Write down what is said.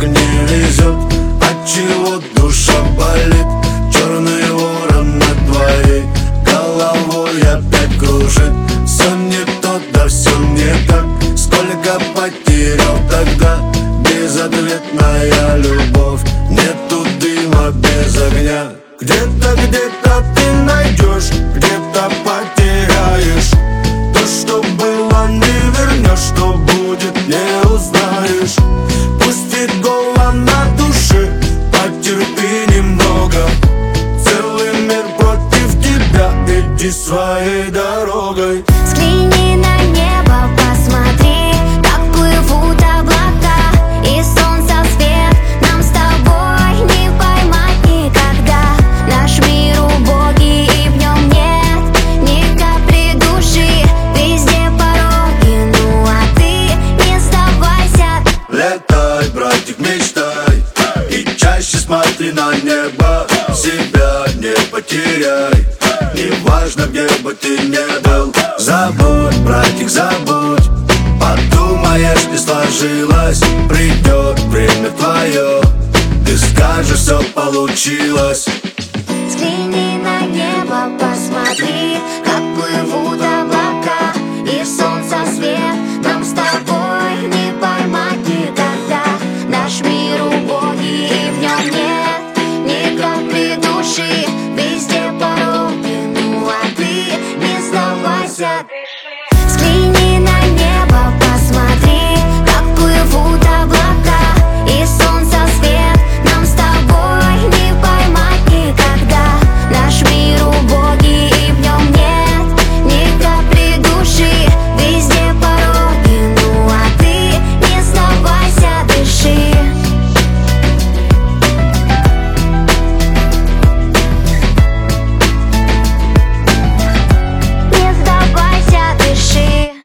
не везет, отчего душа болит. Черный ворон над твоей головой опять кружит. Все не то, да все не так. Сколько потерял тогда, безответная любовь. Нету дыма без огня. Где-то ты найдешь, где-то потеряешь. То, что было, не вернешь, что будет, не узнаешь. Пусть гола на душе, потерпи немного. Целый мир против тебя, иди своей дорогой. Взгляни на небо, посмотри, как плывут облака, и солнца свет нам с тобой не поймать никогда. Наш мир убогий, и в нем нет ни капли души. Везде пороги, ну а ты не сдавайся. Летай, братик, мечтай, и чаще смотри на небо. Себя не потеряй, неважно, где бы ты ни был. Забудь, братик, забудь. Подумаешь, не сложилось, придет время твое, ты скажешь, все получилось. Взгляни на небо, посмотри, как плывут